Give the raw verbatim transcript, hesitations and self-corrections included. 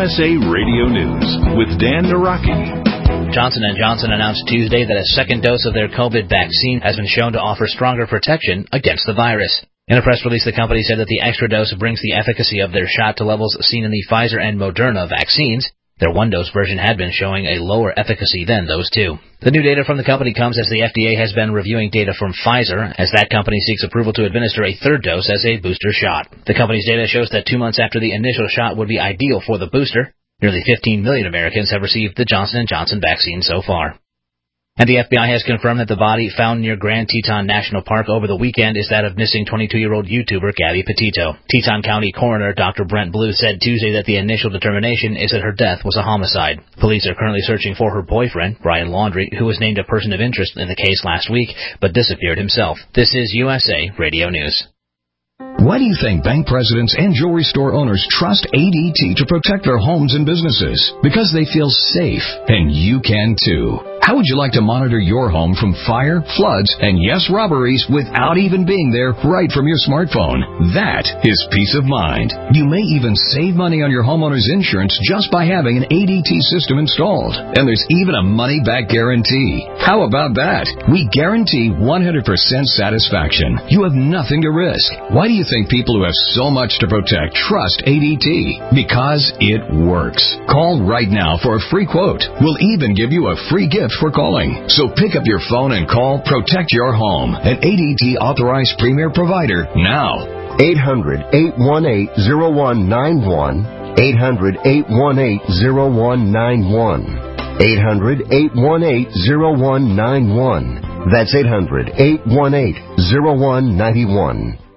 S A Radio News with Dan Naraki. Johnson and Johnson announced Tuesday that a second dose of their COVID vaccine has been shown to offer stronger protection against the virus. In a press release, the company said that the extra dose brings the efficacy of their shot to levels seen in the Pfizer and Moderna vaccines. Their one-dose version had been showing a lower efficacy than those two. The new data from the company comes as the F D A has been reviewing data from Pfizer, as that company seeks approval to administer a third dose as a booster shot. The company's data shows that two months after the initial shot would be ideal for the booster. Nearly fifteen million Americans have received the Johnson and Johnson vaccine so far. And the F B I has confirmed that the body found near Grand Teton National Park over the weekend is that of missing twenty-two-year-old YouTuber Gabby Petito. Teton County Coroner Doctor Brent Blue said Tuesday that the initial determination is that her death was a homicide. Police are currently searching for her boyfriend, Brian Laundrie, who was named a person of interest in the case last week, but disappeared himself. This is U S A Radio News. Why do you think bank presidents and jewelry store owners trust A D T to protect their homes and businesses? Because they feel safe, and you can too. How would you like to monitor your home from fire, floods, and yes, robberies without even being there right from your smartphone? That is peace of mind. You may even save money on your homeowner's insurance just by having an A D T system installed. And there's even a money-back guarantee. How about that? We guarantee one hundred percent satisfaction. You have nothing to risk. Why do you think people who have so much to protect trust A D T? Because it works. Call right now for a free quote. We'll even give you a free gift for calling. So pick up your phone and call Protect Your Home, an A D T authorized premier provider now. eight hundred, eight one eight, zero one nine one. eight hundred, eight one eight, zero one nine one. eight hundred, eight one eight, zero one nine one. That's eight hundred, eight one eight, zero one nine one.